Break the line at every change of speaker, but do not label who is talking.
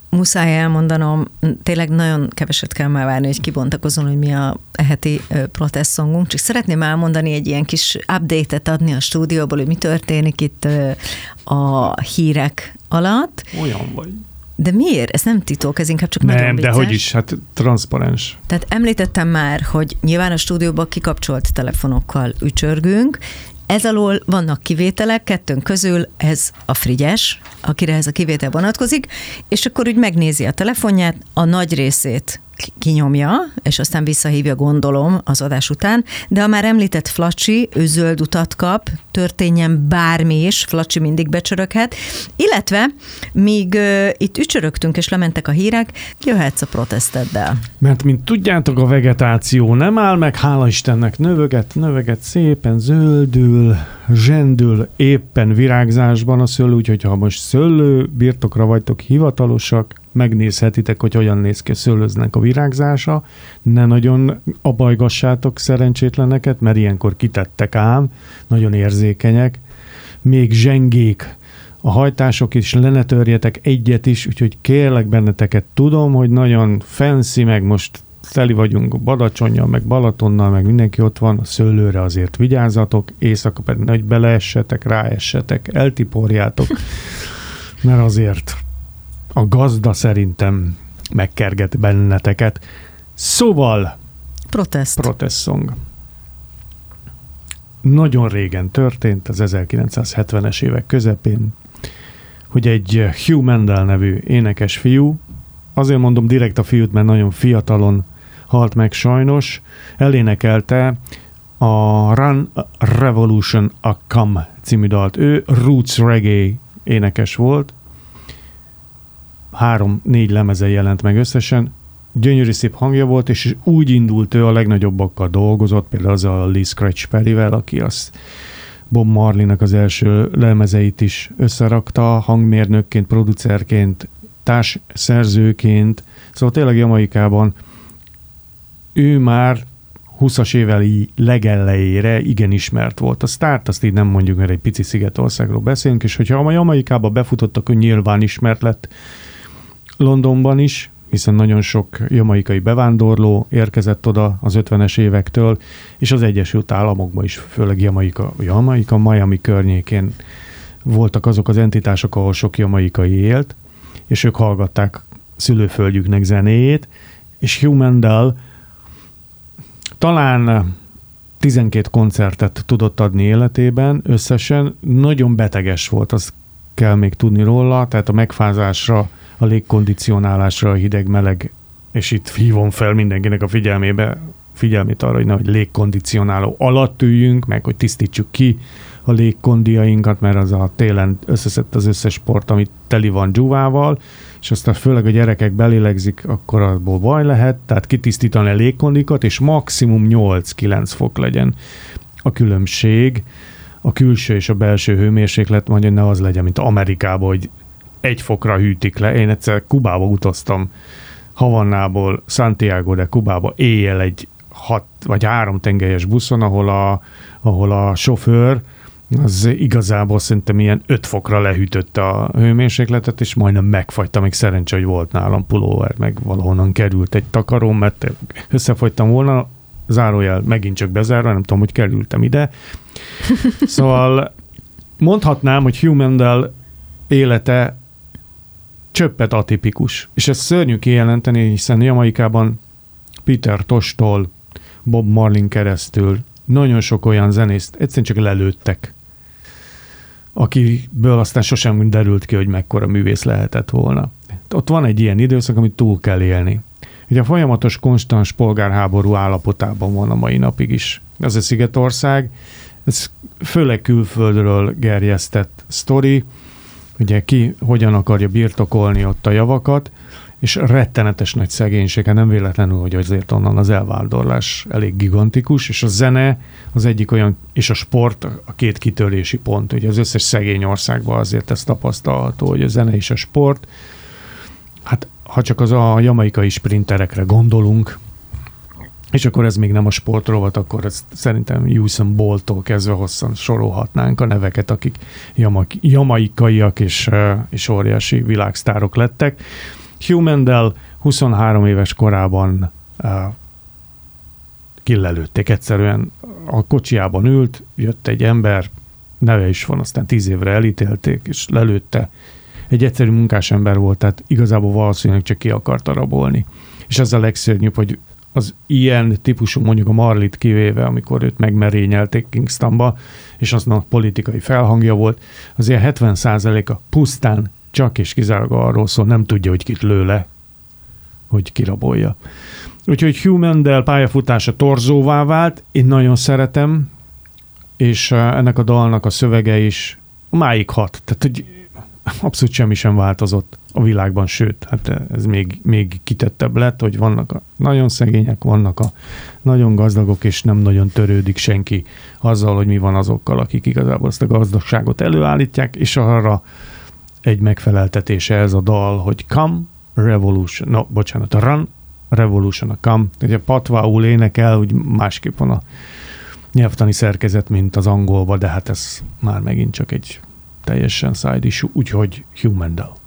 muszáj elmondanom, tényleg nagyon keveset kell már várni, hogy kibontakozon, hogy mi a heti protestszongunk. Csak szeretném elmondani egy ilyen kis update-et adni a stúdióból, hogy mi történik itt a hírek alatt.
Olyan vagy.
De miért? Ez nem titok, ez inkább csak nagyon vicces.
Nem, de hogy is, hát transzparens.
Tehát említettem már, hogy nyilván a stúdióban kikapcsolt telefonokkal ücsörgünk. Ez alól vannak kivételek, kettőnk közül ez a Frigyes, akire ez a kivétel vonatkozik, és akkor úgy megnézi a telefonját, a nagy részét kinyomja, és aztán visszahívja, gondolom, az adás után, de a már említett Flacsi, ő zöld utat kap, történjen bármi is, Flacsi mindig becsöröghet, illetve míg itt ücsörögtünk és lementek a hírek, jöhetsz a proteszteddel.
Mert mint tudjátok, a vegetáció nem áll meg, hála Istennek növeget szépen, zöldül, zsendül, éppen virágzásban a szőlő, úgyhogy ha most szőlő birtokra vagytok hivatalosak, megnézhetitek, hogy hogyan néz ki a szőlőznek a virágzása, ne nagyon abajgassátok szerencsétleneket, mert ilyenkor kitettek ám, nagyon érzékenyek, még zsengék a hajtások is, le ne törjetek egyet is, úgyhogy kérlek benneteket, tudom, hogy nagyon fancy, meg most teli vagyunk Badacsonnyal, meg Balatonnal, meg mindenki ott van, a szőlőre azért vigyázzatok, éjszaka pedig nagy beleessetek, ráessetek, eltiporjátok, mert azért a gazda szerintem megkerget benneteket. Szóval protest song. Nagyon régen történt, az 1970-es évek közepén, hogy egy Hugh Mandel nevű énekes fiú, azért mondom direkt a fiút, mert nagyon fiatalon halt meg sajnos, elénekelte a Run Revolution a Come című dalt. Ő roots reggae énekes volt, 3-4 lemeze jelent meg összesen, gyönyörű szép hangja volt, és úgy indult ő, a legnagyobbakkal dolgozott, például az a Lee Scratch Perryvel, aki az Bob Marleynak az első lemezeit is összerakta, hangmérnökként, producerként, társszerzőként, szóval tényleg Jamaikában ő már 20-as évei legelejére igen ismert volt. A sztárt azt így nem mondjuk, mert egy pici szigetországról beszélünk, és hogyha a Jamaikába befutottak, ő nyilván ismert lett Londonban is, hiszen nagyon sok jamaikai bevándorló érkezett oda az 50-es évektől, és az Egyesült Államokban is, főleg Jamaika, Miami környékén voltak azok az entitások, ahol sok jamaikai élt, és ők hallgatták szülőföldjüknek zenéjét, és Hugh Mandel talán 12 koncertet tudott adni életében, összesen nagyon beteges volt, azt kell még tudni róla, tehát a megfázásra, a légkondicionálásra, a hideg-meleg, és itt hívom fel mindenkinek a figyelmét arra, hogy nehogy légkondicionáló alatt üljünk, meg hogy tisztítsuk ki a légkondiainkat, mert az a télen összeszedett az összes sport, amit teli van dzsúvával, és aztán főleg a gyerekek belélegzik, akkor abból baj lehet, tehát kitisztítani a légkondikat, és maximum 8-9 fok legyen a különbség, a külső és a belső hőmérséklet, mondja, ne az legyen, mint Amerikában, hogy 1 fokra hűtik le. Én egyszer Kubába utaztam, Havannából Santiago de Kubába éjjel egy 6 vagy 3 tengelyes buszon, ahol a sofőr az igazából szerintem ilyen 5 fokra lehűtötte a hőmérsékletet, és majdnem megfagytam, még szerencsé, hogy volt nálam pulóver, meg valahonnan került egy takaróm, mert összefogytam volna, zárójel megint csak bezárva, nem tudom, hogy kerültem ide. Szóval mondhatnám, hogy Hugh Mandel élete csöppet atipikus. És ez szörnyű kijelenteni, hiszen Jamaikában Peter Tosh-tól Bob Marley keresztül nagyon sok olyan zenészt egyszerűen csak lelőttek, akiből aztán sosem derült ki, hogy mekkora művész lehetett volna. Ott van egy ilyen időszak, amit túl kell élni. Ugye a folyamatos, konstans polgárháború állapotában van a mai napig is. Ez a Szigetország, ez főleg külföldről gerjesztett sztori, ugye ki hogyan akarja birtokolni ott a javakat, és rettenetes nagy szegénység, nem véletlenül, hogy azért onnan az elvándorlás elég gigantikus, és a zene az egyik olyan, és a sport a 2 kitörési pont. Ugye az összes szegény országban azért ez tapasztalható, hogy a zene és a sport, hát ha csak az a jamaikai sprinterekre gondolunk, és akkor ez még nem a sportrovat, akkor ezt szerintem Usain Bolttól kezdve hosszan sorolhatnánk a neveket, akik jamaikaiak és óriási világsztárok lettek. Hugh Mandel 23 éves korában kilelőtték, egyszerűen a kocsiában ült, jött egy ember, neve is van, aztán 10 évre elítélték, és lelőtte. Egy egyszerű munkásember volt, tehát igazából valószínűleg csak ki akarta rabolni. És ez a legszörnyűbb, hogy az ilyen típusú, mondjuk a Marlit kivéve, amikor őt megmerényelték Kingstonba, és aznak politikai felhangja volt, azért 70%-a pusztán csak és kizárólag arról szól, nem tudja, hogy kit lő le, hogy kirabolja. Úgyhogy Hugh Mandel pályafutása torzóvá vált, én nagyon szeretem, és ennek a dalnak a szövege is máig hat. Tehát, hogy abszolút semmi sem változott a világban, sőt, hát ez még kitettebb lett, hogy vannak a nagyon szegények, vannak a nagyon gazdagok, és nem nagyon törődik senki azzal, hogy mi van azokkal, akik igazából ezt a gazdagságot előállítják, és arra egy megfeleltetése ez a dal, hogy Come Revolution, a Run Revolution, a Come, ugye patvául énekel, úgy másképp van a nyelvtani szerkezet, mint az angolba, de hát ez már megint csak egy teljesen side issue, úgyhogy Hugh Mandel.